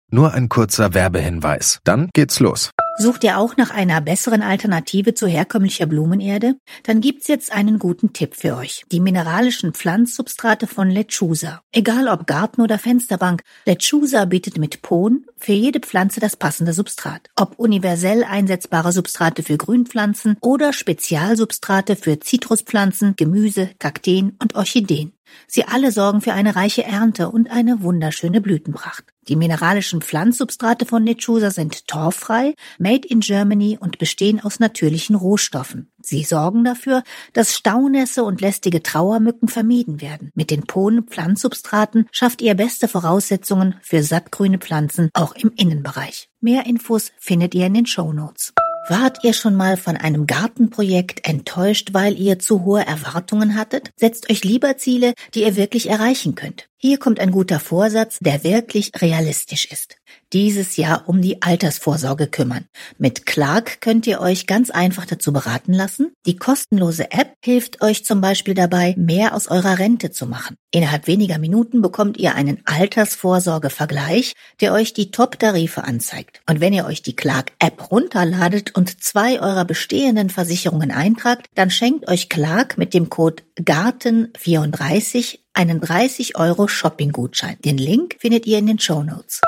Nur ein kurzer Werbehinweis. Dann geht's los. Sucht ihr auch nach einer besseren Alternative zu herkömmlicher Blumenerde? Dann gibt's jetzt einen guten Tipp für euch. Die mineralischen Pflanzsubstrate von Lechusa. Egal ob Garten oder Fensterbank, Lechusa bietet mit Pohn für jede Pflanze das passende Substrat. Ob universell einsetzbare Substrate für Grünpflanzen oder Spezialsubstrate für Zitruspflanzen, Gemüse, Kakteen und Orchideen. Sie alle sorgen für eine reiche Ernte und eine wunderschöne Blütenpracht. Die mineralischen Pflanzsubstrate von Lechusa sind torffrei, made in Germany und bestehen aus natürlichen Rohstoffen. Sie sorgen dafür, dass Staunässe und lästige Trauermücken vermieden werden. Mit den Pon-Pflanzsubstraten schafft ihr beste Voraussetzungen für sattgrüne Pflanzen, auch im Innenbereich. Mehr Infos findet ihr in den Shownotes. Wart ihr schon mal von einem Gartenprojekt enttäuscht, weil ihr zu hohe Erwartungen hattet? Setzt euch lieber Ziele, die ihr wirklich erreichen könnt. Hier kommt ein guter Vorsatz, der wirklich realistisch ist. Dieses Jahr um die Altersvorsorge kümmern. Mit Clark könnt ihr euch ganz einfach dazu beraten lassen. Die kostenlose App hilft euch zum Beispiel dabei, mehr aus eurer Rente zu machen. Innerhalb weniger Minuten bekommt ihr einen Altersvorsorge-Vergleich, der euch die Top-Tarife anzeigt. Und wenn ihr euch die Clark-App runterladet und 2 eurer bestehenden Versicherungen eintragt, dann schenkt euch Clark mit dem Code GARTEN34 einen 30 € Shopping-Gutschein. Den Link findet ihr in den Shownotes.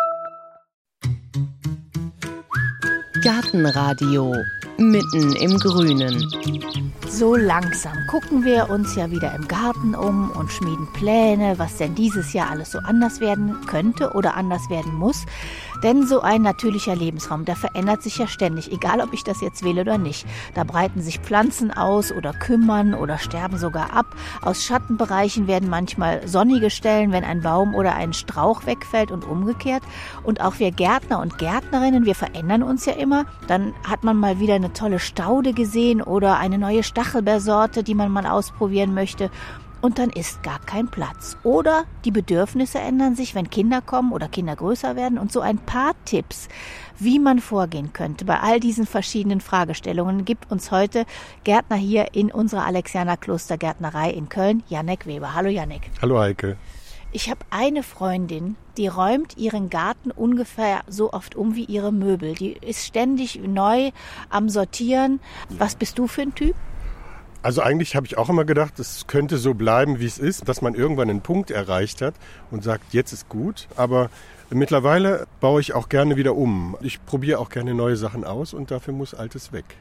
Gartenradio mitten im Grünen. So langsam gucken wir uns ja wieder im Garten um und schmieden Pläne, was denn dieses Jahr alles so anders werden könnte oder anders werden muss. Denn so ein natürlicher Lebensraum, der verändert sich ja ständig, egal ob ich das jetzt will oder nicht. Da breiten sich Pflanzen aus oder kümmern oder sterben sogar ab. Aus Schattenbereichen werden manchmal sonnige Stellen, wenn ein Baum oder ein Strauch wegfällt und umgekehrt. Und auch wir Gärtner und Gärtnerinnen, wir verändern uns ja immer. Dann hat man mal wieder eine tolle Staude gesehen oder eine neue Stachelbeersorte, die man mal ausprobieren möchte. Und dann ist gar kein Platz. Oder die Bedürfnisse ändern sich, wenn Kinder kommen oder Kinder größer werden. Und so ein paar Tipps, wie man vorgehen könnte bei all diesen verschiedenen Fragestellungen, gibt uns heute Gärtner hier in unserer Alexianer Klostergärtnerei in Köln, Jannek Weber. Hallo Jannek. Hallo Heike. Ich habe eine Freundin, die räumt ihren Garten ungefähr so oft um wie ihre Möbel. Die ist ständig neu am Sortieren. Was bist du für ein Typ? Also eigentlich habe ich auch immer gedacht, es könnte so bleiben, wie es ist, dass man irgendwann einen Punkt erreicht hat und sagt, jetzt ist gut. Aber mittlerweile baue ich auch gerne wieder um. Ich probiere auch gerne neue Sachen aus und dafür muss Altes weg.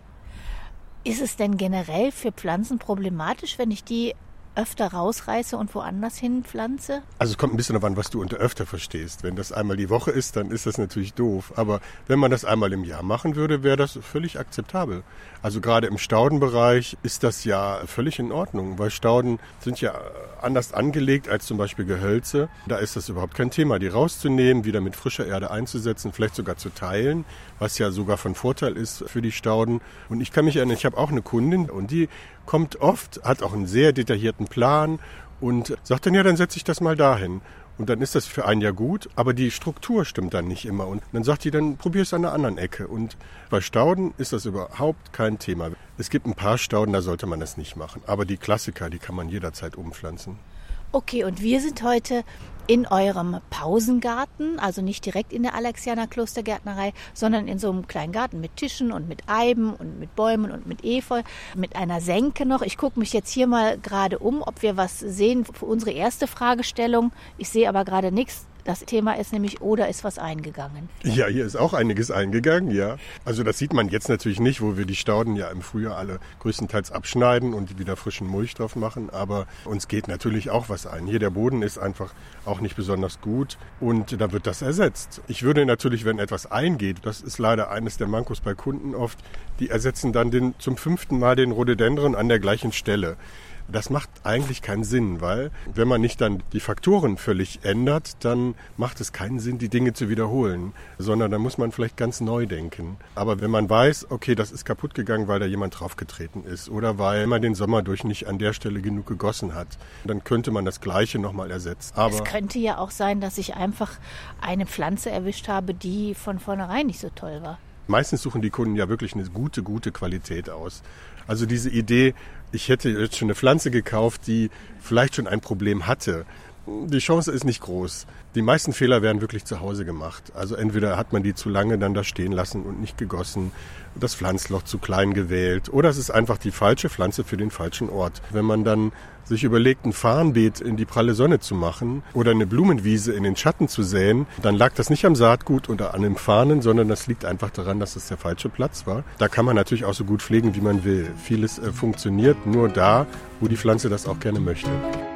Ist es denn generell für Pflanzen problematisch, wenn ich die öfter rausreiße und woanders hin pflanze? Also es kommt ein bisschen darauf an, was du unter öfter verstehst. Wenn das einmal die Woche ist, dann ist das natürlich doof. Aber wenn man das einmal im Jahr machen würde, wäre das völlig akzeptabel. Also gerade im Staudenbereich ist das ja völlig in Ordnung, weil Stauden sind ja anders angelegt als zum Beispiel Gehölze. Da ist das überhaupt kein Thema, die rauszunehmen, wieder mit frischer Erde einzusetzen, vielleicht sogar zu teilen, was ja sogar von Vorteil ist für die Stauden. Und ich kann mich erinnern, ich habe auch eine Kundin und die kommt oft, hat auch einen sehr detaillierten Plan und sagt dann, ja, dann setze ich das mal dahin. Und dann ist das für ein Jahr gut, aber die Struktur stimmt dann nicht immer. Und dann sagt die, dann probier es an einer anderen Ecke. Und bei Stauden ist das überhaupt kein Thema. Es gibt ein paar Stauden, da sollte man das nicht machen. Aber die Klassiker, die kann man jederzeit umpflanzen. Okay, und wir sind heute in eurem Pausengarten, also nicht direkt in der Alexianer Klostergärtnerei, sondern in so einem kleinen Garten mit Tischen und mit Eiben und mit Bäumen und mit Efeu, mit einer Senke noch. Ich gucke mich jetzt hier mal gerade um, ob wir was sehen für unsere erste Fragestellung. Ich sehe aber gerade nichts. Das Thema ist nämlich, oder ist was eingegangen? Ja, hier ist auch einiges eingegangen, ja. Also das sieht man jetzt natürlich nicht, wo wir die Stauden ja im Frühjahr alle größtenteils abschneiden und wieder frischen Mulch drauf machen. Aber uns geht natürlich auch was ein. Hier der Boden ist einfach auch nicht besonders gut und da wird das ersetzt. Ich würde natürlich, wenn etwas eingeht, das ist leider eines der Mankos bei Kunden oft, die ersetzen dann zum 5. Mal den Rhododendron an der gleichen Stelle. Das macht eigentlich keinen Sinn, weil wenn man nicht dann die Faktoren völlig ändert, dann macht es keinen Sinn, die Dinge zu wiederholen, sondern dann muss man vielleicht ganz neu denken. Aber wenn man weiß, okay, das ist kaputt gegangen, weil da jemand draufgetreten ist oder weil man den Sommer durch nicht an der Stelle genug gegossen hat, dann könnte man das Gleiche nochmal ersetzen. Aber es könnte ja auch sein, dass ich einfach eine Pflanze erwischt habe, die von vornherein nicht so toll war. Meistens suchen die Kunden ja wirklich eine gute Qualität aus. Also diese Idee, ich hätte jetzt schon eine Pflanze gekauft, die vielleicht schon ein Problem hatte, Die Chance ist nicht groß. Die meisten Fehler werden wirklich zu Hause gemacht. Also entweder hat man die zu lange dann da stehen lassen und nicht gegossen, das Pflanzloch zu klein gewählt oder es ist einfach die falsche Pflanze für den falschen Ort. Wenn man dann sich überlegt, ein Farnbeet in die pralle Sonne zu machen oder eine Blumenwiese in den Schatten zu säen, dann lag das nicht am Saatgut oder an dem Farnen, sondern das liegt einfach daran, dass es der falsche Platz war. Da kann man natürlich auch so gut pflegen, wie man will. Vieles funktioniert nur da, wo die Pflanze das auch gerne möchte.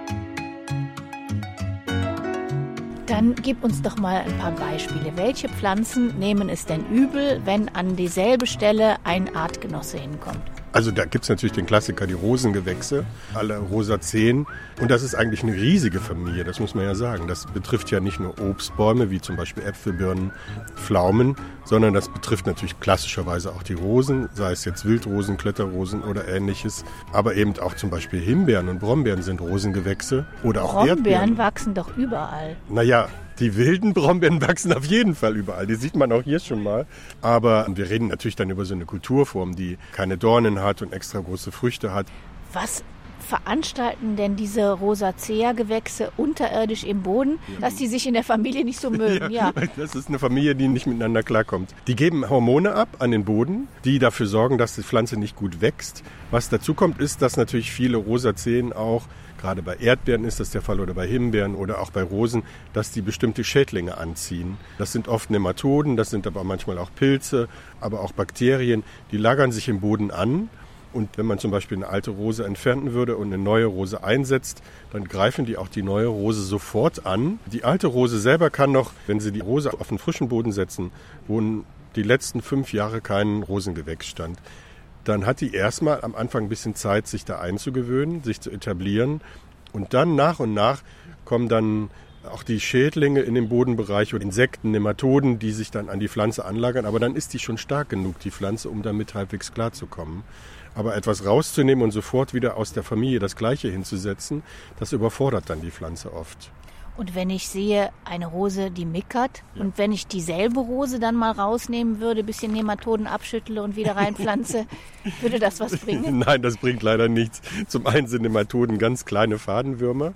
Dann gib uns doch mal ein paar Beispiele. Welche Pflanzen nehmen es denn übel, wenn an dieselbe Stelle ein Artgenosse hinkommt? Also da gibt's natürlich den Klassiker, die Rosengewächse, alle Rosazeen. Und das ist eigentlich eine riesige Familie, das muss man ja sagen. Das betrifft ja nicht nur Obstbäume, wie zum Beispiel Äpfel, Birnen, Pflaumen, sondern das betrifft natürlich klassischerweise auch die Rosen, sei es jetzt Wildrosen, Kletterrosen oder ähnliches. Aber eben auch zum Beispiel Himbeeren und Brombeeren sind Rosengewächse. Oder auch Erdbeeren. Brombeeren wachsen doch überall. Naja, die wilden Brombeeren wachsen auf jeden Fall überall. Die sieht man auch hier schon mal. Aber wir reden natürlich dann über so eine Kulturform, die keine Dornen hat und extra große Früchte hat. Was veranstalten denn diese Rosacea-Gewächse unterirdisch im Boden, dass die sich in der Familie nicht so mögen? Ja. Das ist eine Familie, die nicht miteinander klarkommt. Die geben Hormone ab an den Boden, die dafür sorgen, dass die Pflanze nicht gut wächst. Was dazu kommt, ist, dass natürlich viele Rosazeen auch, gerade bei Erdbeeren ist das der Fall oder bei Himbeeren oder auch bei Rosen, dass die bestimmte Schädlinge anziehen. Das sind oft Nematoden, das sind aber manchmal auch Pilze, aber auch Bakterien, die lagern sich im Boden an. Und wenn man zum Beispiel eine alte Rose entfernen würde und eine neue Rose einsetzt, dann greifen die auch die neue Rose sofort an. Die alte Rose selber kann noch, wenn Sie die Rose auf einen frischen Boden setzen, wo die letzten 5 Jahre kein Rosengewächs stand, dann hat die erstmal am Anfang ein bisschen Zeit, sich da einzugewöhnen, sich zu etablieren. Und dann nach und nach kommen dann auch die Schädlinge in den Bodenbereich oder Insekten, Nematoden, die sich dann an die Pflanze anlagern. Aber dann ist die schon stark genug, die Pflanze, um damit halbwegs klarzukommen. Aber etwas rauszunehmen und sofort wieder aus der Familie das Gleiche hinzusetzen, das überfordert dann die Pflanze oft. Und wenn ich sehe, eine Rose, die mickert, und wenn ich dieselbe Rose dann mal rausnehmen würde, ein bisschen Nematoden abschüttle und wieder reinpflanze, würde das was bringen? Nein, das bringt leider nichts. Zum einen sind Nematoden ganz kleine Fadenwürmer.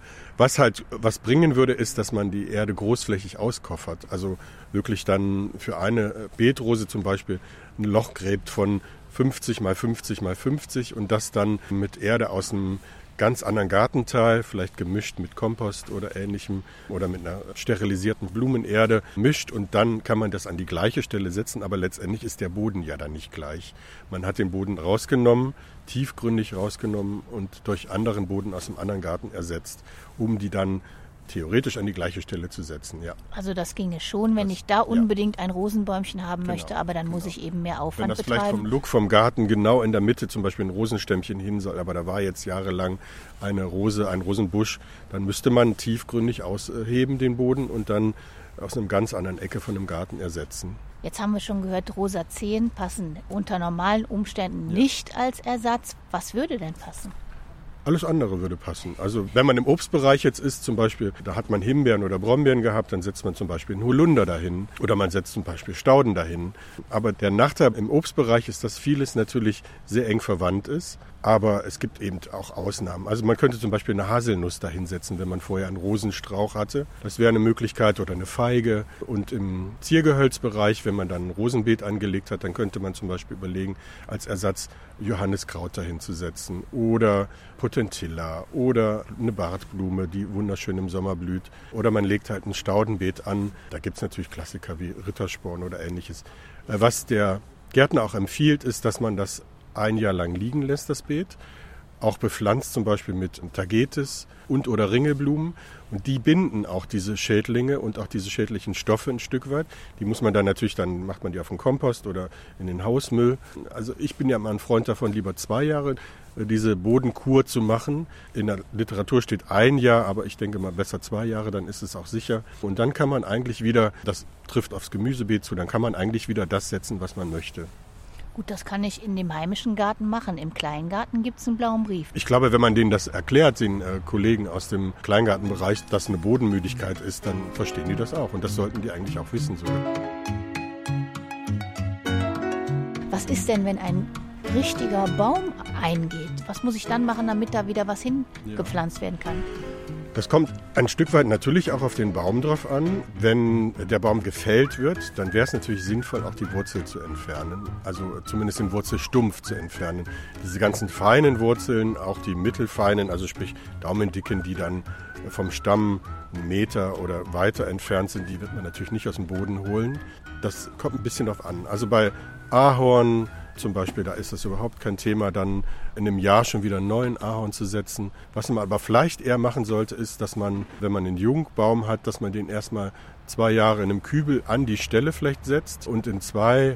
Was bringen würde, ist, dass man die Erde großflächig auskoffert. Also wirklich dann für eine Beetrose zum Beispiel ein Loch gräbt von 50 mal 50 mal 50 und das dann mit Erde aus einem ganz anderen Gartenteil, vielleicht gemischt mit Kompost oder Ähnlichem oder mit einer sterilisierten Blumenerde mischt und dann kann man das an die gleiche Stelle setzen, aber letztendlich ist der Boden ja dann nicht gleich. Man hat den Boden rausgenommen, tiefgründig rausgenommen und durch anderen Boden aus einem anderen Garten ersetzt, um die dann theoretisch an die gleiche Stelle zu setzen, ja. Also das ginge schon, wenn ich da unbedingt ein Rosenbäumchen haben möchte, aber dann muss ich eben mehr Aufwand betreiben. Wenn das vielleicht vom Look vom Garten genau in der Mitte zum Beispiel ein Rosenstämmchen hin soll, aber da war jetzt jahrelang eine Rose, ein Rosenbusch, dann müsste man tiefgründig ausheben den Boden und dann aus einer ganz anderen Ecke von einem Garten ersetzen. Jetzt haben wir schon gehört, Rosazeen passen unter normalen Umständen nicht als Ersatz. Was würde denn passen? Alles andere würde passen. Also wenn man im Obstbereich jetzt ist, zum Beispiel, da hat man Himbeeren oder Brombeeren gehabt, dann setzt man zum Beispiel einen Holunder dahin oder man setzt zum Beispiel Stauden dahin. Aber der Nachteil im Obstbereich ist, dass vieles natürlich sehr eng verwandt ist, aber es gibt eben auch Ausnahmen. Also man könnte zum Beispiel eine Haselnuss dahinsetzen, wenn man vorher einen Rosenstrauch hatte. Das wäre eine Möglichkeit oder eine Feige. Und im Ziergehölzbereich, wenn man dann ein Rosenbeet angelegt hat, dann könnte man zum Beispiel überlegen, als Ersatz Johanniskraut dahinzusetzen oder Potentilla oder eine Bartblume, die wunderschön im Sommer blüht. Oder man legt halt ein Staudenbeet an. Da gibt es natürlich Klassiker wie Rittersporn oder Ähnliches. Was der Gärtner auch empfiehlt, ist, dass man das 1 Jahr lang liegen lässt, das Beet. Auch bepflanzt zum Beispiel mit Tagetes und oder Ringelblumen. Und die binden auch diese Schädlinge und auch diese schädlichen Stoffe ein Stück weit. Die muss man dann natürlich, dann macht man die auf den Kompost oder in den Hausmüll. Also ich bin ja mal ein Freund davon, lieber 2 Jahre diese Bodenkur zu machen. In der Literatur steht 1 Jahr, aber ich denke mal besser 2 Jahre, dann ist es auch sicher. Und dann kann man eigentlich wieder, das trifft aufs Gemüsebeet zu, dann kann man eigentlich wieder das setzen, was man möchte. Gut, das kann ich in dem heimischen Garten machen. Im Kleingarten gibt es einen blauen Brief. Ich glaube, wenn man denen das erklärt, den Kollegen aus dem Kleingartenbereich, dass eine Bodenmüdigkeit ist, dann verstehen die das auch. Und das sollten die eigentlich auch wissen. So. Was ist denn, wenn ein richtiger Baum eingeht? Was muss ich dann machen, damit da wieder was hingepflanzt werden kann? Das kommt ein Stück weit natürlich auch auf den Baum drauf an. Wenn der Baum gefällt wird, dann wäre es natürlich sinnvoll, auch die Wurzel zu entfernen. Also zumindest den Wurzelstumpf zu entfernen. Diese ganzen feinen Wurzeln, auch die mittelfeinen, also sprich Daumendicken, die dann vom Stamm 1 Meter oder weiter entfernt sind, die wird man natürlich nicht aus dem Boden holen. Das kommt ein bisschen drauf an. Also bei Ahorn zum Beispiel, da ist das überhaupt kein Thema, dann in einem Jahr schon wieder einen neuen Ahorn zu setzen. Was man aber vielleicht eher machen sollte, ist, dass man, wenn man einen Jungbaum hat, dass man den erstmal 2 Jahre in einem Kübel an die Stelle vielleicht setzt und in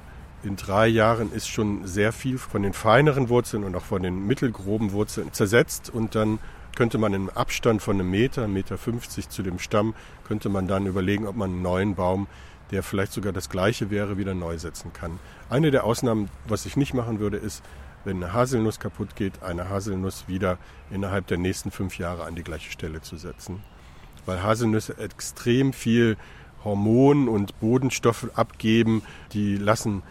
3 Jahren ist schon sehr viel von den feineren Wurzeln und auch von den mittelgroben Wurzeln zersetzt und dann könnte man im Abstand von 1 Meter, 1,50 Meter zu dem Stamm, könnte man dann überlegen, ob man einen neuen Baum, der vielleicht sogar das gleiche wäre, wieder neu setzen kann. Eine der Ausnahmen, was ich nicht machen würde, ist, wenn eine Haselnuss kaputt geht, eine Haselnuss wieder innerhalb der nächsten 5 Jahre an die gleiche Stelle zu setzen. Weil Haselnüsse extrem viel Hormon und Bodenstoffe abgeben, die lassen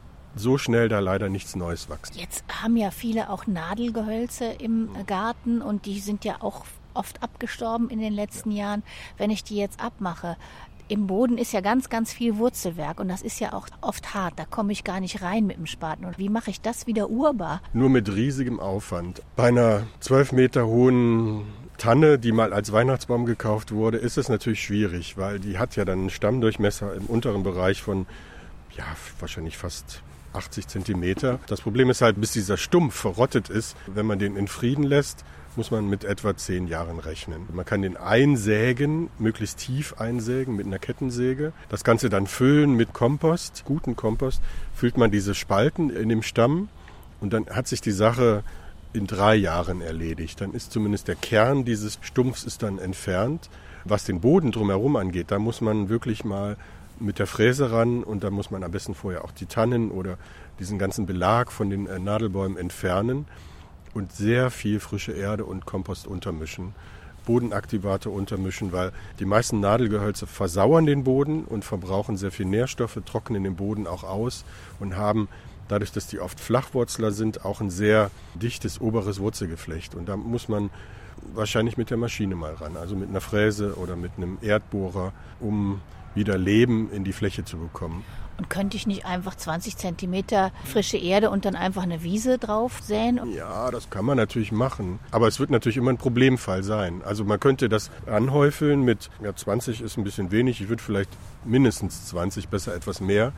so schnell da leider nichts Neues wachsen. Jetzt haben ja viele auch Nadelgehölze im Garten und die sind ja auch oft abgestorben in den letzten Jahren. Wenn ich die jetzt abmache, im Boden ist ja ganz, ganz viel Wurzelwerk und das ist ja auch oft hart. Da komme ich gar nicht rein mit dem Spaten. Und wie mache ich das wieder urbar? Nur mit riesigem Aufwand. Bei einer 12 Meter hohen Tanne, die mal als Weihnachtsbaum gekauft wurde, ist es natürlich schwierig, weil die hat ja dann einen Stammdurchmesser im unteren Bereich von wahrscheinlich fast 80 Zentimeter. Das Problem ist halt, bis dieser Stumpf verrottet ist, wenn man den in Frieden lässt, muss man mit etwa 10 Jahren rechnen. Man kann den einsägen, möglichst tief einsägen mit einer Kettensäge. Das Ganze dann füllen mit Kompost, guten Kompost. Füllt man diese Spalten in dem Stamm und dann hat sich die Sache in 3 Jahren erledigt. Dann ist zumindest der Kern dieses Stumpfs ist dann entfernt. Was den Boden drumherum angeht, da muss man wirklich mal mit der Fräse ran und da muss man am besten vorher auch die Tannen oder diesen ganzen Belag von den Nadelbäumen entfernen und sehr viel frische Erde und Kompost untermischen, Bodenaktivator untermischen, weil die meisten Nadelgehölze versauern den Boden und verbrauchen sehr viel Nährstoffe, trocknen den Boden auch aus und haben dadurch, dass die oft Flachwurzler sind, auch ein sehr dichtes oberes Wurzelgeflecht und da muss man wahrscheinlich mit der Maschine mal ran, also mit einer Fräse oder mit einem Erdbohrer, um wieder Leben in die Fläche zu bekommen. Und könnte ich nicht einfach 20 Zentimeter frische Erde und dann einfach eine Wiese drauf säen? Ja, das kann man natürlich machen. Aber es wird natürlich immer ein Problemfall sein. Also man könnte das anhäufeln mit, 20 ist ein bisschen wenig, ich würde vielleicht mindestens 20, besser etwas mehr.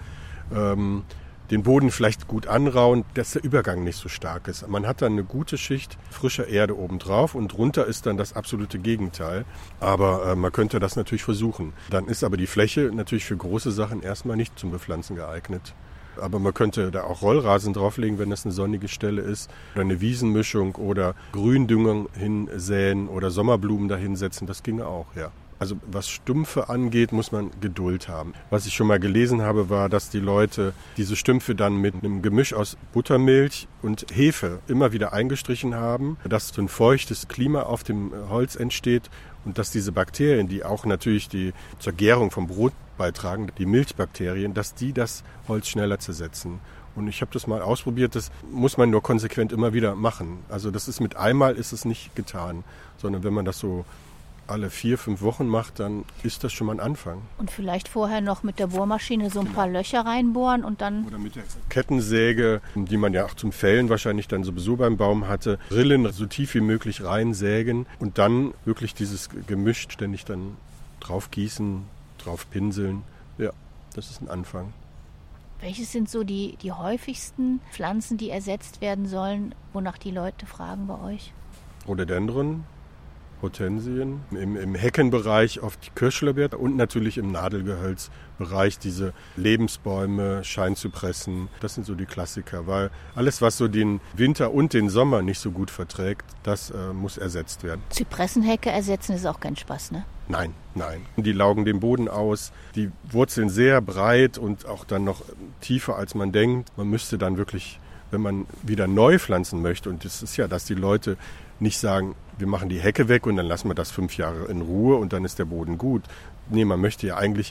Den Boden vielleicht gut anrauen, dass der Übergang nicht so stark ist. Man hat dann eine gute Schicht frischer Erde obendrauf und drunter ist dann das absolute Gegenteil. Aber man könnte das natürlich versuchen. Dann ist aber die Fläche natürlich für große Sachen erstmal nicht zum Bepflanzen geeignet. Aber man könnte da auch Rollrasen drauflegen, wenn das eine sonnige Stelle ist. Oder eine Wiesenmischung oder Gründüngung hinsäen oder Sommerblumen dahinsetzen. Das ginge auch, ja. Also was Stümpfe angeht, muss man Geduld haben. Was ich schon mal gelesen habe, war, dass die Leute diese Stümpfe dann mit einem Gemisch aus Buttermilch und Hefe immer wieder eingestrichen haben, dass so ein feuchtes Klima auf dem Holz entsteht und dass diese Bakterien, die auch natürlich zur Gärung vom Brot beitragen, die Milchbakterien, dass die das Holz schneller zersetzen. Und ich habe das mal ausprobiert, das muss man nur konsequent immer wieder machen. Also das ist mit einmal ist es nicht getan, sondern wenn man das so alle 4-5 Wochen macht, dann ist das schon mal ein Anfang. Und vielleicht vorher noch mit der Bohrmaschine so ein paar Löcher reinbohren und dann... Oder mit der Kettensäge, die man ja auch zum Fällen wahrscheinlich dann sowieso beim Baum hatte, Rillen so tief wie möglich reinsägen und dann wirklich dieses Gemisch ständig dann drauf gießen, drauf pinseln. Ja, das ist ein Anfang. Welches sind so die häufigsten Pflanzen, die ersetzt werden sollen, wonach die Leute fragen bei euch? Rhododendron, Hortensien, im Heckenbereich oft die Kirschlorbeer und natürlich im Nadelgehölzbereich diese Lebensbäume, Scheinzypressen. Das sind so die Klassiker, weil alles, was so den Winter und den Sommer nicht so gut verträgt, das muss ersetzt werden. Zypressenhecke ersetzen ist auch kein Spaß, ne? Nein. Die laugen den Boden aus, die Wurzeln sehr breit und auch dann noch tiefer, als man denkt. Man müsste dann wirklich, wenn man wieder neu pflanzen möchte, und das ist ja, dass die Leute nicht sagen, wir machen die Hecke weg und dann lassen wir das 5 Jahre in Ruhe und dann ist der Boden gut. Nee, man möchte ja eigentlich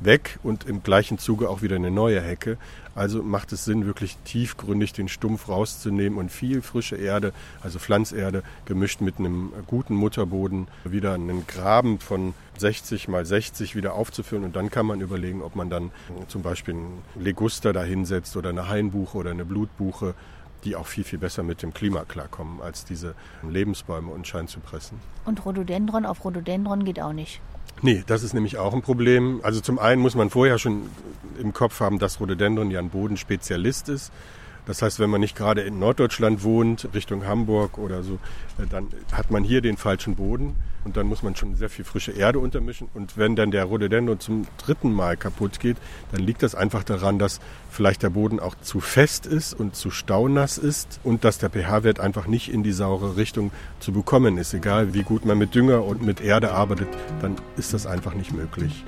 weg und im gleichen Zuge auch wieder eine neue Hecke. Also macht es Sinn, wirklich tiefgründig den Stumpf rauszunehmen und viel frische Erde, also Pflanzerde, gemischt mit einem guten Mutterboden, wieder einen Graben von 60 mal 60 wieder aufzufüllen. Und dann kann man überlegen, ob man dann zum Beispiel einen Liguster da hinsetzt oder eine Hainbuche oder eine Blutbuche, die auch viel, viel besser mit dem Klima klarkommen, als diese Lebensbäume und Schein zu pressen. Und Rhododendron auf Rhododendron geht auch nicht? Nee, das ist nämlich auch ein Problem. Also zum einen muss man vorher schon im Kopf haben, dass Rhododendron ja ein Bodenspezialist ist. Das heißt, wenn man nicht gerade in Norddeutschland wohnt, Richtung Hamburg oder so, dann hat man hier den falschen Boden und dann muss man schon sehr viel frische Erde untermischen. Und wenn dann der Rhododendron zum 3. Mal kaputt geht, dann liegt das einfach daran, dass vielleicht der Boden auch zu fest ist und zu staunass ist und dass der pH-Wert einfach nicht in die saure Richtung zu bekommen ist. Egal wie gut man mit Dünger und mit Erde arbeitet, dann ist das einfach nicht möglich.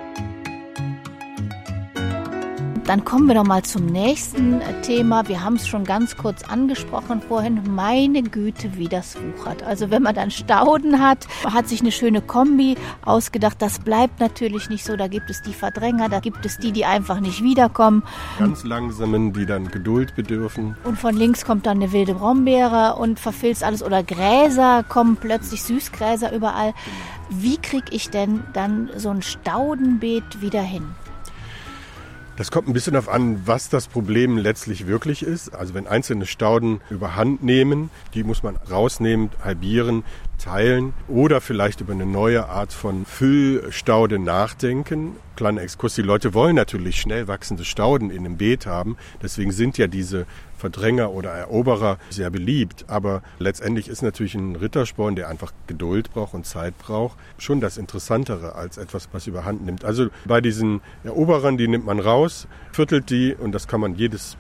Dann kommen wir doch mal zum nächsten Thema. Wir haben es schon ganz kurz angesprochen vorhin. Meine Güte, wie das wuchert. Also wenn man dann Stauden hat sich eine schöne Kombi ausgedacht. Das bleibt natürlich nicht so. Da gibt es die Verdränger, da gibt es die einfach nicht wiederkommen. Ganz langsamen, die dann Geduld bedürfen. Und von links kommt dann eine wilde Brombeere und verfilzt alles. Oder Gräser, kommen plötzlich Süßgräser überall. Wie kriege ich denn dann so ein Staudenbeet wieder hin? Das kommt ein bisschen darauf an, was das Problem letztlich wirklich ist. Also wenn einzelne Stauden überhand nehmen, die muss man rausnehmen, halbieren, teilen oder vielleicht über eine neue Art von Füllstaude nachdenken. Kleiner Exkurs, die Leute wollen natürlich schnell wachsende Stauden in einem Beet haben. Deswegen sind ja diese Verdränger oder Eroberer sehr beliebt. Aber letztendlich ist natürlich ein Rittersporn, der einfach Geduld braucht und Zeit braucht, schon das Interessantere als etwas, was überhand nimmt. Also bei diesen Eroberern, die nimmt man raus, viertelt die und das kann man jedes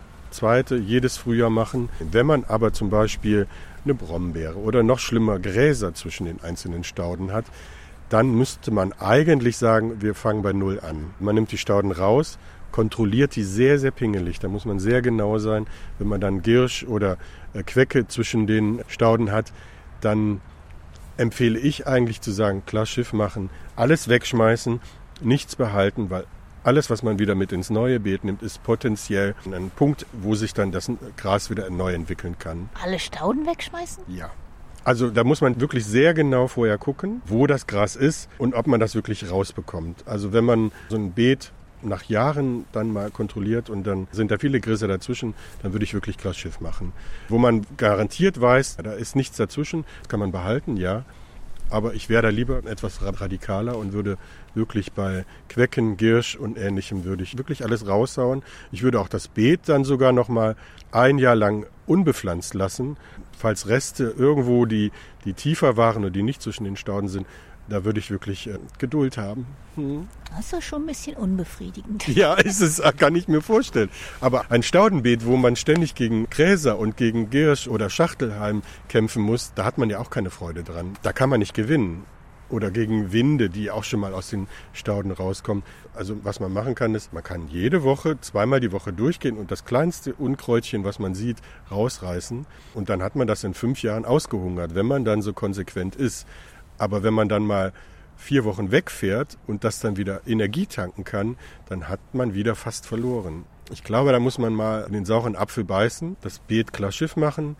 Frühjahr machen. Wenn man aber zum Beispiel eine Brombeere oder noch schlimmer Gräser zwischen den einzelnen Stauden hat, dann müsste man eigentlich sagen, wir fangen bei Null an. Man nimmt die Stauden raus, kontrolliert die sehr, sehr pingelig. Da muss man sehr genau sein. Wenn man dann Girsch oder Quecke zwischen den Stauden hat, dann empfehle ich eigentlich zu sagen, klar Schiff machen, alles wegschmeißen, nichts behalten, weil alles, was man wieder mit ins neue Beet nimmt, ist potenziell ein Punkt, wo sich dann das Gras wieder neu entwickeln kann. Alle Stauden wegschmeißen? Ja. Also da muss man wirklich sehr genau vorher gucken, wo das Gras ist und ob man das wirklich rausbekommt. Also wenn man so ein Beet nach Jahren dann mal kontrolliert und dann sind da viele Gräser dazwischen, dann würde ich wirklich klar Schiff machen. Wo man garantiert weiß, da ist nichts dazwischen, das kann man behalten, ja. Aber ich wäre da lieber etwas radikaler und würde wirklich bei Quecken, Girsch und Ähnlichem würde ich wirklich alles raushauen. Ich würde auch das Beet dann sogar noch mal ein Jahr lang unbepflanzt lassen. Falls Reste irgendwo, die tiefer waren und die nicht zwischen den Stauden sind, da würde ich wirklich Geduld haben. Das ist doch schon ein bisschen unbefriedigend. Ja, ist es, kann ich mir vorstellen. Aber ein Staudenbeet, wo man ständig gegen Gräser und gegen Girsch oder Schachtelhalm kämpfen muss, da hat man ja auch keine Freude dran. Da kann man nicht gewinnen. Oder gegen Winde, die auch schon mal aus den Stauden rauskommen. Also was man machen kann, ist, man kann jede Woche, zweimal die Woche durchgehen und das kleinste Unkräutchen, was man sieht, rausreißen. Und dann hat man das in 5 Jahren ausgehungert, wenn man dann so konsequent ist. Aber wenn man dann mal 4 Wochen wegfährt und das dann wieder Energie tanken kann, dann hat man wieder fast verloren. Ich glaube, da muss man mal in den sauren Apfel beißen, das Beet klar Schiff machen,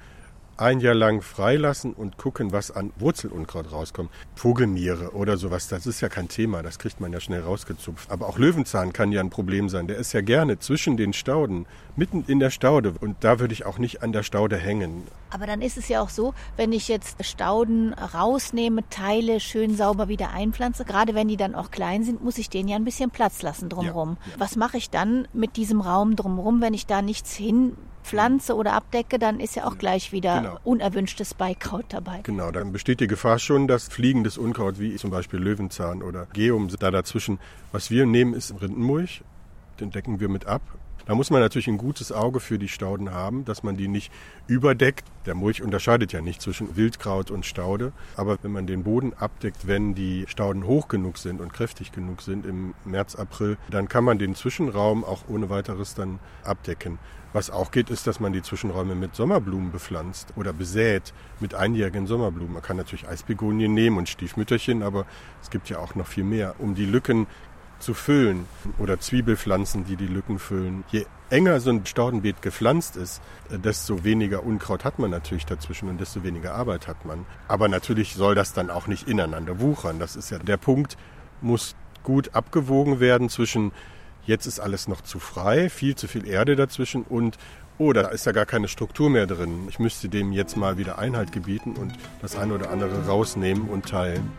1 Jahr lang freilassen und gucken, was an Wurzelunkraut rauskommt. Vogelmiere oder sowas, das ist ja kein Thema, das kriegt man ja schnell rausgezupft. Aber auch Löwenzahn kann ja ein Problem sein. Der ist ja gerne zwischen den Stauden, mitten in der Staude. Und da würde ich auch nicht an der Staude hängen. Aber dann ist es ja auch so, wenn ich jetzt Stauden rausnehme, Teile schön sauber wieder einpflanze, gerade wenn die dann auch klein sind, muss ich denen ja ein bisschen Platz lassen drumherum. Ja. Was mache ich dann mit diesem Raum drumherum, wenn ich da nichts hinpflanze oder abdecke, dann ist ja auch gleich wieder unerwünschtes Beikraut dabei. Genau, dann besteht die Gefahr schon, dass fliegendes Unkraut wie zum Beispiel Löwenzahn oder Geum da dazwischen. Was wir nehmen, ist Rindenmulch, den decken wir mit ab. Da muss man natürlich ein gutes Auge für die Stauden haben, dass man die nicht überdeckt. Der Mulch unterscheidet ja nicht zwischen Wildkraut und Staude. Aber wenn man den Boden abdeckt, wenn die Stauden hoch genug sind und kräftig genug sind im März, April, dann kann man den Zwischenraum auch ohne weiteres dann abdecken. Was auch geht, ist, dass man die Zwischenräume mit Sommerblumen bepflanzt oder besät mit einjährigen Sommerblumen. Man kann natürlich Eisbegonien nehmen und Stiefmütterchen, aber es gibt ja auch noch viel mehr, um die Lücken zu füllen oder Zwiebelpflanzen, die Lücken füllen. Je enger so ein Staudenbeet gepflanzt ist, desto weniger Unkraut hat man natürlich dazwischen und desto weniger Arbeit hat man. Aber natürlich soll das dann auch nicht ineinander wuchern. Das ist ja der Punkt, muss gut abgewogen werden zwischen, jetzt ist alles noch zu frei, viel zu viel Erde dazwischen und, da ist ja gar keine Struktur mehr drin. Ich müsste dem jetzt mal wieder Einhalt gebieten und das eine oder andere rausnehmen und teilen.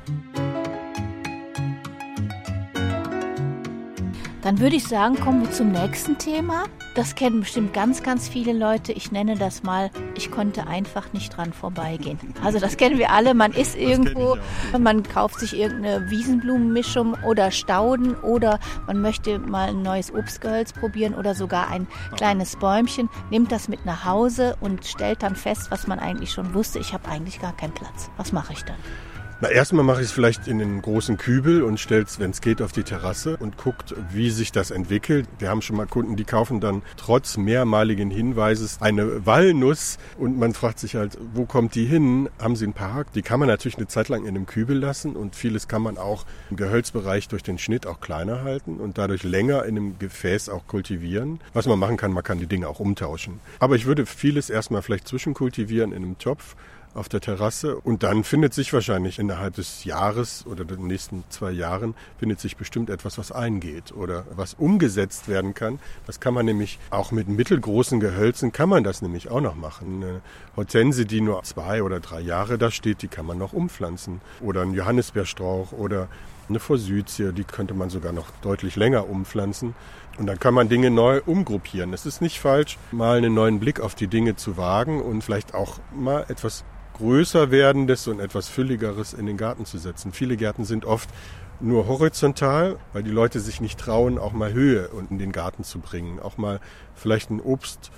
Dann würde ich sagen, kommen wir zum nächsten Thema. Das kennen bestimmt ganz, ganz viele Leute. Ich nenne das mal, ich konnte einfach nicht dran vorbeigehen. Also das kennen wir alle. Man ist irgendwo, man kauft sich irgendeine Wiesenblumenmischung oder Stauden oder man möchte mal ein neues Obstgehölz probieren oder sogar ein kleines Bäumchen, nimmt das mit nach Hause und stellt dann fest, was man eigentlich schon wusste. Ich habe eigentlich gar keinen Platz. Was mache ich dann? Erstmal mache ich es vielleicht in den großen Kübel und stelle es, wenn es geht, auf die Terrasse und guckt, wie sich das entwickelt. Wir haben schon mal Kunden, die kaufen dann trotz mehrmaligen Hinweises eine Walnuss und man fragt sich halt, wo kommt die hin? Haben sie einen Park? Die kann man natürlich eine Zeit lang in einem Kübel lassen und vieles kann man auch im Gehölzbereich durch den Schnitt auch kleiner halten und dadurch länger in einem Gefäß auch kultivieren. Was man machen kann, man kann die Dinge auch umtauschen. Aber ich würde vieles erstmal vielleicht zwischenkultivieren in einem Topf auf der Terrasse und dann findet sich wahrscheinlich innerhalb des Jahres oder den nächsten 2 Jahren findet sich bestimmt etwas, was eingeht oder was umgesetzt werden kann. Das kann man nämlich auch mit mittelgroßen Gehölzen kann man das nämlich auch noch machen. Eine Hortensie, die nur 2 oder 3 Jahre da steht, die kann man noch umpflanzen oder ein Johannisbeerstrauch oder eine Forsythie, die könnte man sogar noch deutlich länger umpflanzen. Und dann kann man Dinge neu umgruppieren. Es ist nicht falsch, mal einen neuen Blick auf die Dinge zu wagen und vielleicht auch mal etwas größer werdendes und etwas fülligeres in den Garten zu setzen. Viele Gärten sind oft nur horizontal, weil die Leute sich nicht trauen, auch mal Höhe in den Garten zu bringen. Auch mal vielleicht ein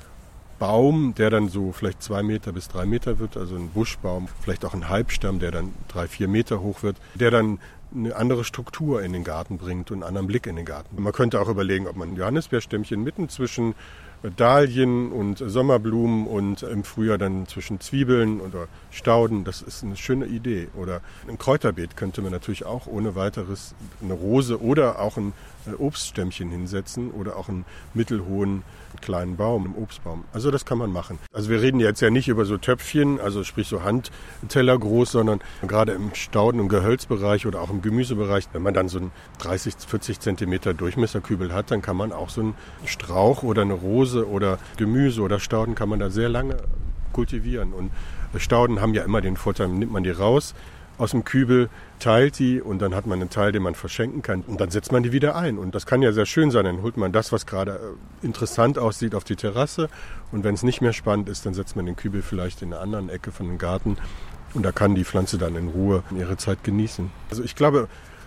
Obstbaum, der dann so vielleicht 2 Meter bis 3 Meter wird, also ein Buschbaum, vielleicht auch ein Halbstamm, der dann 3-4 Meter hoch wird, der dann eine andere Struktur in den Garten bringt und einen anderen Blick in den Garten. Man könnte auch überlegen, ob man ein Johannisbeerstämmchen mitten zwischen Dahlien und Sommerblumen und im Frühjahr dann zwischen Zwiebeln oder Stauden, das ist eine schöne Idee. Oder ein Kräuterbeet könnte man natürlich auch ohne weiteres eine Rose oder auch ein Obststämmchen hinsetzen oder auch einen mittelhohen kleinen Baum, einen Obstbaum. Also das kann man machen. Also wir reden jetzt ja nicht über so Töpfchen, also sprich so Handteller groß, sondern gerade im Stauden- und Gehölzbereich oder auch im Gemüsebereich, wenn man dann so einen 30-40 Zentimeter Durchmesserkübel hat, dann kann man auch so einen Strauch oder eine Rose oder Gemüse oder Stauden kann man da sehr lange kultivieren. Und Stauden haben ja immer den Vorteil, nimmt man die raus aus dem Kübel, teilt die und dann hat man einen Teil, den man verschenken kann und dann setzt man die wieder ein. Und das kann ja sehr schön sein. Dann holt man das, was gerade interessant aussieht, auf die Terrasse und wenn es nicht mehr spannend ist, dann setzt man den Kübel vielleicht in einer anderen Ecke von dem Garten und da kann die Pflanze dann in Ruhe ihre Zeit genießen. Also ich glaube,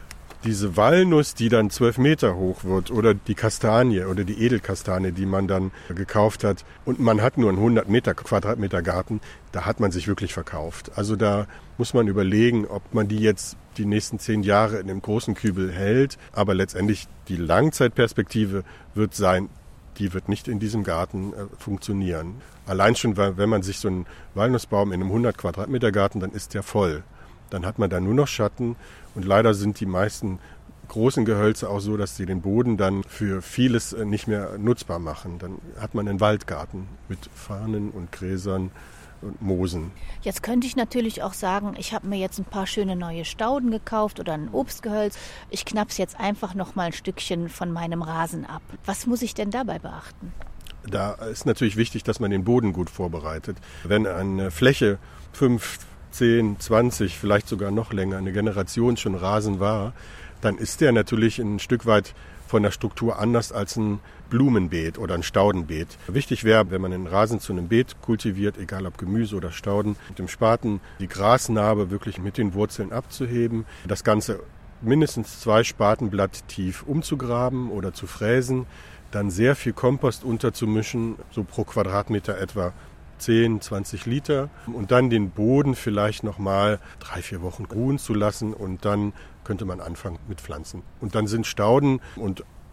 diese Walnuss, die dann 12 Meter hoch wird oder die Kastanie oder die Edelkastanie, die man dann gekauft hat und man hat nur einen 100 Quadratmeter Garten, da hat man sich wirklich verkauft. Also da muss man überlegen, ob man die jetzt die nächsten 10 Jahre in dem großen Kübel hält, aber letztendlich die Langzeitperspektive wird sein, die wird nicht in diesem Garten funktionieren. Allein schon, wenn man sich so einen Walnussbaum in einem 100 Quadratmeter Garten, dann ist der voll. Dann hat man da nur noch Schatten und leider sind die meisten großen Gehölze auch so, dass sie den Boden dann für vieles nicht mehr nutzbar machen. Dann hat man einen Waldgarten mit Farnen und Gräsern und Moosen. Jetzt könnte ich natürlich auch sagen, ich habe mir jetzt ein paar schöne neue Stauden gekauft oder ein Obstgehölz. Ich knapp's jetzt einfach noch mal ein Stückchen von meinem Rasen ab. Was muss ich denn dabei beachten? Da ist natürlich wichtig, dass man den Boden gut vorbereitet. Wenn eine Fläche 5, 10, 20, vielleicht sogar noch länger, eine Generation schon Rasen war, dann ist der natürlich ein Stück weit von der Struktur anders als ein Blumenbeet oder ein Staudenbeet. Wichtig wäre, wenn man den Rasen zu einem Beet kultiviert, egal ob Gemüse oder Stauden, mit dem Spaten die Grasnarbe wirklich mit den Wurzeln abzuheben, das Ganze mindestens 2 Spatenblatt tief umzugraben oder zu fräsen, dann sehr viel Kompost unterzumischen, so pro Quadratmeter etwa 10, 20 Liter und dann den Boden vielleicht nochmal 3-4 Wochen ruhen zu lassen und dann könnte man anfangen mit Pflanzen. Und dann sind Stauden und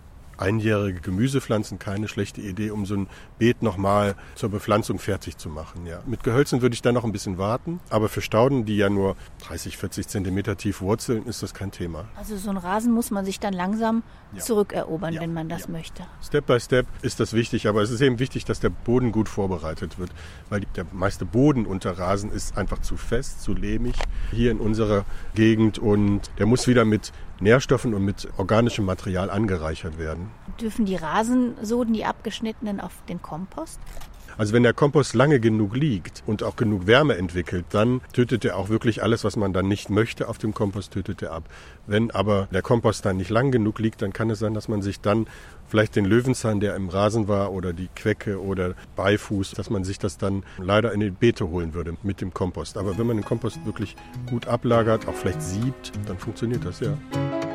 einjährige Gemüsepflanzen keine schlechte Idee, um so ein Beet nochmal zur Bepflanzung fertig zu machen. Ja. Mit Gehölzen würde ich da noch ein bisschen warten, aber für Stauden, die ja nur 30, 40 Zentimeter tief wurzeln, ist das kein Thema. Also so ein Rasen muss man sich dann langsam zurückerobern, wenn man das möchte. Step by Step ist das wichtig, aber es ist eben wichtig, dass der Boden gut vorbereitet wird, weil der meiste Boden unter Rasen ist einfach zu fest, zu lehmig hier in unserer Gegend und der muss wieder mit Nährstoffen und mit organischem Material angereichert werden. Dürfen die Rasensoden, die abgeschnittenen, auf den Kompost? Also wenn der Kompost lange genug liegt und auch genug Wärme entwickelt, dann tötet er auch wirklich alles, was man dann nicht möchte auf dem Kompost, tötet er ab. Wenn aber der Kompost dann nicht lang genug liegt, dann kann es sein, dass man sich dann vielleicht den Löwenzahn, der im Rasen war, oder die Quecke oder Beifuß, dass man sich das dann leider in die Beete holen würde mit dem Kompost. Aber wenn man den Kompost wirklich gut ablagert, auch vielleicht siebt, dann funktioniert das, ja.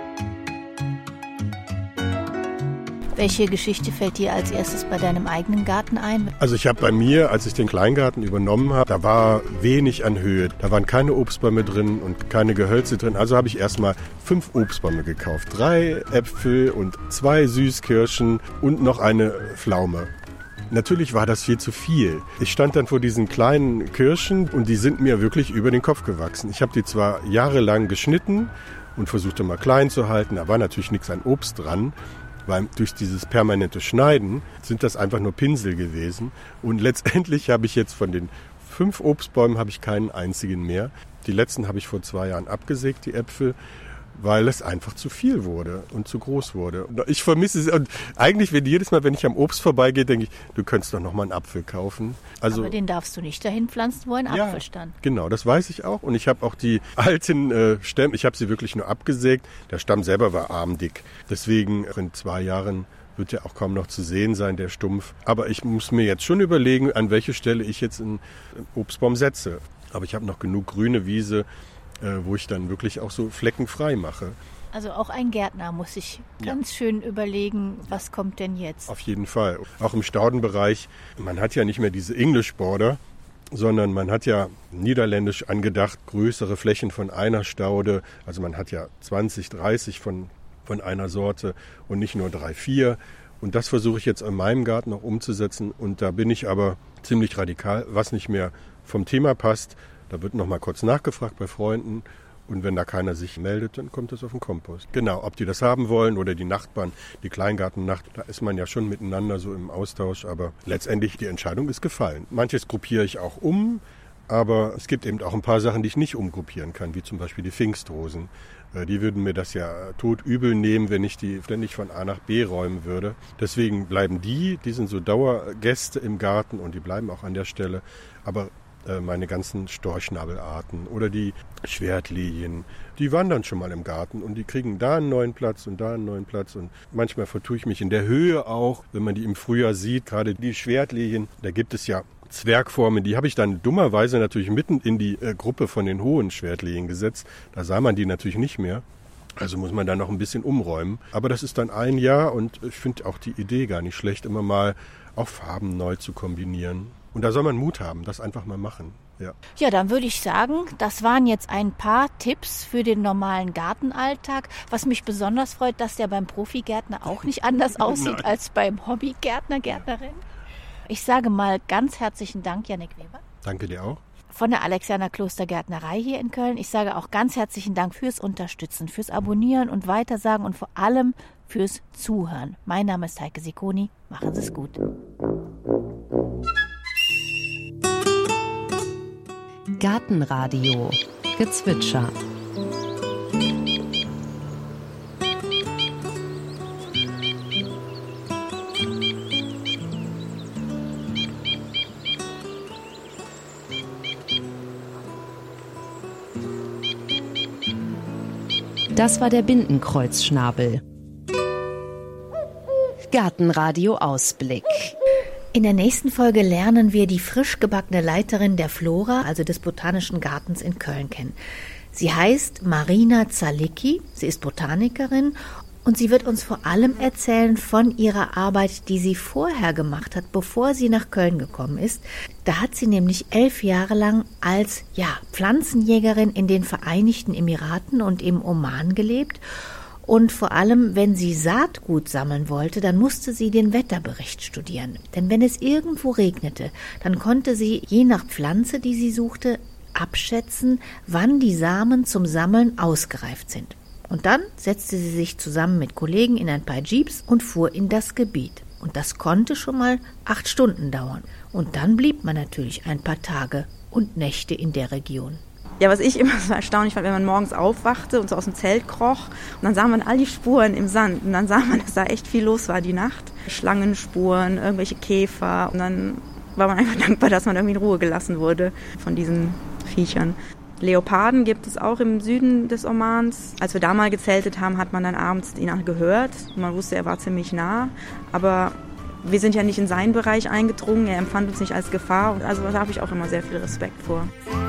Welche Geschichte fällt dir als erstes bei deinem eigenen Garten ein? Also ich habe bei mir, als ich den Kleingarten übernommen habe, da war wenig an Höhe. Da waren keine Obstbäume drin und keine Gehölze drin. Also habe ich erstmal 5 Obstbäume gekauft. 3 Äpfel und 2 Süßkirschen und noch eine Pflaume. Natürlich war das viel zu viel. Ich stand dann vor diesen kleinen Kirschen und die sind mir wirklich über den Kopf gewachsen. Ich habe die zwar jahrelang geschnitten und versuchte mal klein zu halten, da war natürlich nichts an Obst dran. Weil durch dieses permanente Schneiden sind das einfach nur Pinsel gewesen. Und letztendlich habe ich jetzt von den 5 Obstbäumen habe ich keinen einzigen mehr. Die letzten habe ich vor 2 Jahren abgesägt, die Äpfel, weil es einfach zu viel wurde und zu groß wurde. Ich vermisse es. Und eigentlich, jedes Mal, wenn ich am Obst vorbeigehe, denke ich, du könntest doch noch mal einen Apfel kaufen. Also, aber den darfst du nicht dahin pflanzen, wo ein Apfel stand. Genau, das weiß ich auch. Und ich habe auch die alten Stämme, ich habe sie wirklich nur abgesägt. Der Stamm selber war armdick. Deswegen in 2 Jahren wird ja auch kaum noch zu sehen sein, der Stumpf. Aber ich muss mir jetzt schon überlegen, an welche Stelle ich jetzt einen Obstbaum setze. Aber ich habe noch genug grüne Wiese, wo ich dann wirklich auch so fleckenfrei mache. Also auch ein Gärtner muss sich ganz schön überlegen, was kommt denn jetzt? Auf jeden Fall. Auch im Staudenbereich, man hat ja nicht mehr diese English Border, sondern man hat ja niederländisch angedacht, größere Flächen von einer Staude. Also man hat ja 20, 30 von einer Sorte und nicht nur 3, 4. Und das versuche ich jetzt in meinem Garten auch umzusetzen. Und da bin ich aber ziemlich radikal, was nicht mehr vom Thema passt. Da wird noch mal kurz nachgefragt bei Freunden und wenn da keiner sich meldet, dann kommt es auf den Kompost. Genau, ob die das haben wollen oder die Nachbarn, die Kleingartennacht, da ist man ja schon miteinander so im Austausch, aber letztendlich die Entscheidung ist gefallen. Manches gruppiere ich auch um, aber es gibt eben auch ein paar Sachen, die ich nicht umgruppieren kann, wie zum Beispiel die Pfingstrosen. Die würden mir das ja todübel nehmen, wenn ich die ständig von A nach B räumen würde. Deswegen bleiben die sind so Dauergäste im Garten und die bleiben auch an der Stelle, aber meine ganzen Storchschnabelarten oder die Schwertlilien, die wandern schon mal im Garten und die kriegen da einen neuen Platz und da einen neuen Platz und manchmal vertue ich mich in der Höhe auch, wenn man die im Frühjahr sieht, gerade die Schwertlilien, da gibt es ja Zwergformen, die habe ich dann dummerweise natürlich mitten in die Gruppe von den hohen Schwertlilien gesetzt, da sah man die natürlich nicht mehr. Also muss man da noch ein bisschen umräumen. Aber das ist dann ein Jahr und ich finde auch die Idee gar nicht schlecht, immer mal auch Farben neu zu kombinieren. Und da soll man Mut haben, das einfach mal machen. Ja, dann würde ich sagen, das waren jetzt ein paar Tipps für den normalen Gartenalltag. Was mich besonders freut, dass der beim Profigärtner auch nicht anders aussieht als beim Hobbygärtner, Gärtnerin. Ich sage mal ganz herzlichen Dank, Jannik Weber. Danke dir auch. Von der Alexianer Klostergärtnerei hier in Köln. Ich sage auch ganz herzlichen Dank fürs Unterstützen, fürs Abonnieren und Weitersagen und vor allem fürs Zuhören. Mein Name ist Heike Sicconi. Machen Sie es gut. Gartenradio Gezwitscher. Das war der Bindenkreuzschnabel. Gartenradio Ausblick. In der nächsten Folge lernen wir die frisch gebackene Leiterin der Flora, also des Botanischen Gartens in Köln, kennen. Sie heißt Marina Zalicki, sie ist Botanikerin und sie wird uns vor allem erzählen von ihrer Arbeit, die sie vorher gemacht hat, bevor sie nach Köln gekommen ist. Da hat sie nämlich 11 Jahre lang als Pflanzenjägerin in den Vereinigten Emiraten und im Oman gelebt. Und vor allem, wenn sie Saatgut sammeln wollte, dann musste sie den Wetterbericht studieren. Denn wenn es irgendwo regnete, dann konnte sie je nach Pflanze, die sie suchte, abschätzen, wann die Samen zum Sammeln ausgereift sind. Und dann setzte sie sich zusammen mit Kollegen in ein paar Jeeps und fuhr in das Gebiet. Und das konnte schon mal 8 Stunden dauern. Und dann blieb man natürlich ein paar Tage und Nächte in der Region. Ja, was ich immer so erstaunlich fand, wenn man morgens aufwachte und so aus dem Zelt kroch und dann sah man all die Spuren im Sand und dann sah man, dass da echt viel los war die Nacht. Schlangenspuren, irgendwelche Käfer und dann war man einfach dankbar, dass man irgendwie in Ruhe gelassen wurde von diesen Viechern. Leoparden gibt es auch im Süden des Omans. Als wir da mal gezeltet haben, hat man dann abends ihn gehört. Man wusste, er war ziemlich nah, aber wir sind ja nicht in seinen Bereich eingedrungen, er empfand uns nicht als Gefahr. Also da habe ich auch immer sehr viel Respekt vor.